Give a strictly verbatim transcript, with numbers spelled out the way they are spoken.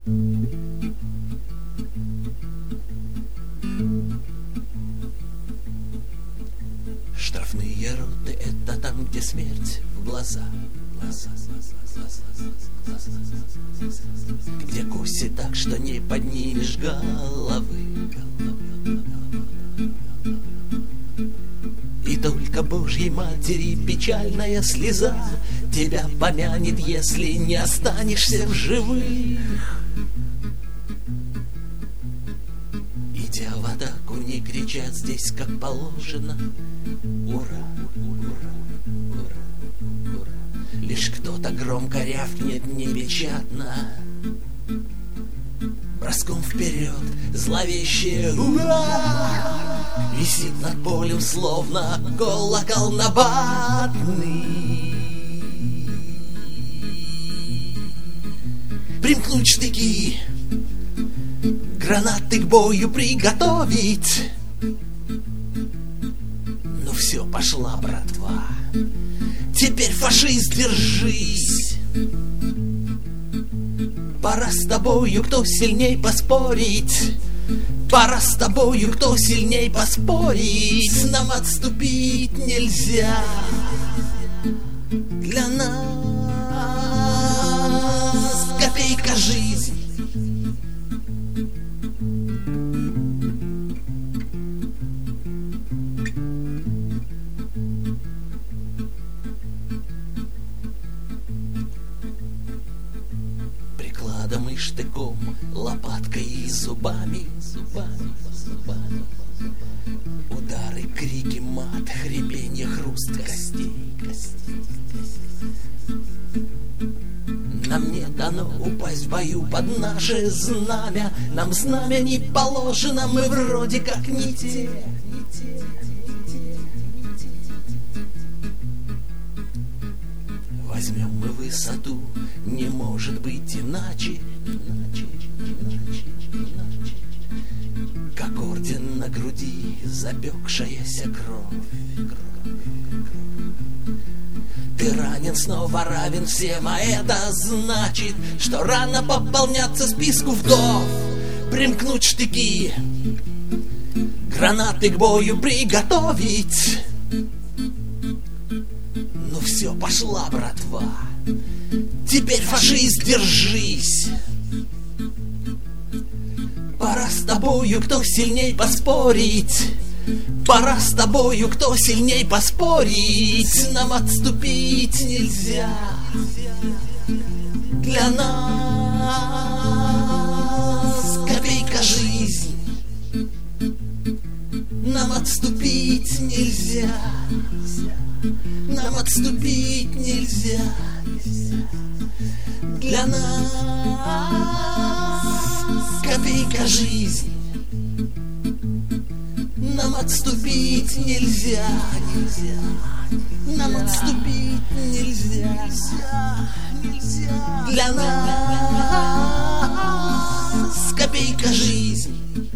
Штрафные роты — это там, где смерть в глаза, глаза, где коси так, что не поднимешь головы. И только Божьей Матери печальная слеза тебя помянет, если не останешься в живых. Идя в атаку, не кричат здесь, как положено: ура, ура, ура, ура. Лишь кто-то громко рявкнет непечатно, броском вперед зловещее ура висит над полем, словно колокол набатный. Примкнуть штыки, гранаты к бою приготовить. Ну все, пошла, братва, теперь, фашист, держись. Пора с тобою, кто сильней, поспорить. Пора с тобою, кто сильней, поспорить. Нам отступить нельзя. Для нас копейка жизни. Прикладом и штыком, лопаткой и зубами, зубами, зубами. Удары, крики, мат, хрипенье, хруст костей, костей, костей. Нам не дано упасть в бою под наше знамя. Нам знамя не положено, мы вроде как не те. Возьмем мы высоту, не может быть иначе, иначе, иначе, иначе. Как орден на груди, запекшаяся кровь, кровь, кровь. Ты ранен, снова равен всем, а это значит, что рано пополняться списку вдов. Примкнуть штыки, гранаты к бою приготовить. Ну все, пошла, братва, теперь, фашист, держись. Пора с тобою, кто сильней, поспорить. Пора с тобою, кто сильней, поспорить. Нам отступить нельзя. Для нас копейка жизни. Нам отступить нельзя. Нам отступить нельзя. Для нас копейка жизни. Нам отступить нельзя, нельзя. Нам отступить нельзя, нельзя. Для нас копейка жизни.